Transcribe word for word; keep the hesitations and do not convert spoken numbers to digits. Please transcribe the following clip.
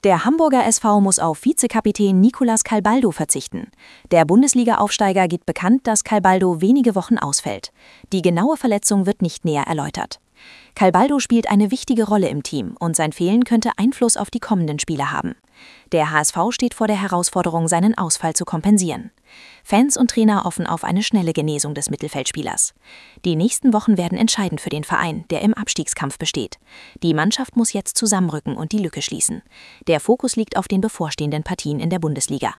Der Hamburger S V muss auf Vizekapitän Nicolas Calbaldo verzichten. Der Bundesliga-Aufsteiger gibt bekannt, dass Calbaldo wenige Wochen ausfällt. Die genaue Verletzung wird nicht näher erläutert. Calbaldo spielt eine wichtige Rolle im Team und sein Fehlen könnte Einfluss auf die kommenden Spiele haben. Der H S V steht vor der Herausforderung, seinen Ausfall zu kompensieren. Fans und Trainer hoffen auf eine schnelle Genesung des Mittelfeldspielers. Die nächsten Wochen werden entscheidend für den Verein, der im Abstiegskampf besteht. Die Mannschaft muss jetzt zusammenrücken und die Lücke schließen. Der Fokus liegt auf den bevorstehenden Partien in der Bundesliga.